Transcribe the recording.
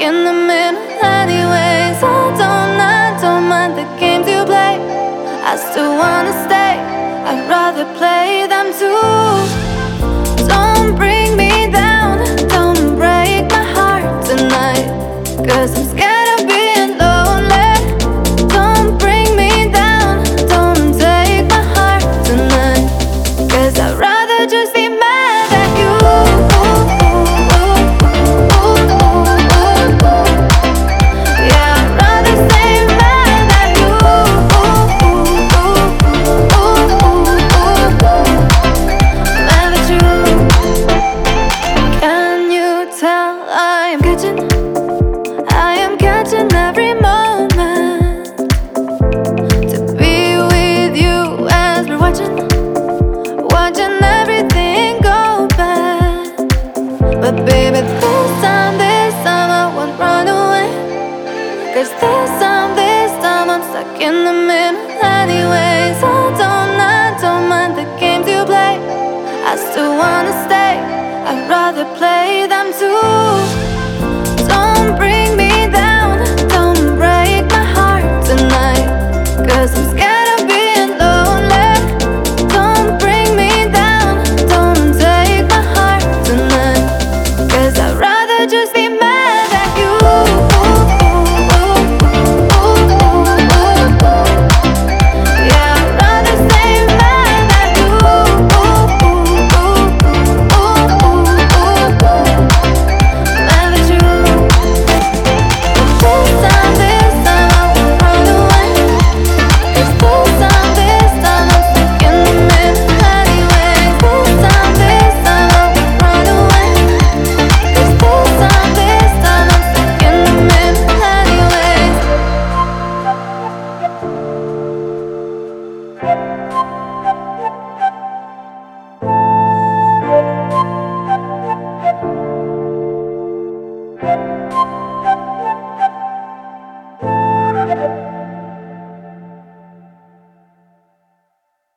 in the middle anyways. I don't mind the games you play. I still wanna stay, I'd rather play them too. Don't bring me down, don't break my heart tonight, 'cause I'm scared of being lonely. Don't bring me down, don't take my heart tonight, 'cause I'd rather just be mad at you. Yeah, I'd rather stay mad at you. Mad at you. Can you tell I am catching every moment to be with you as we're watching everything go bad. But baby, this time I won't run away, 'cause this time I'm stuck in the middle anyways. I don't mind the games you play. I still wanna stay, I'd rather play them too.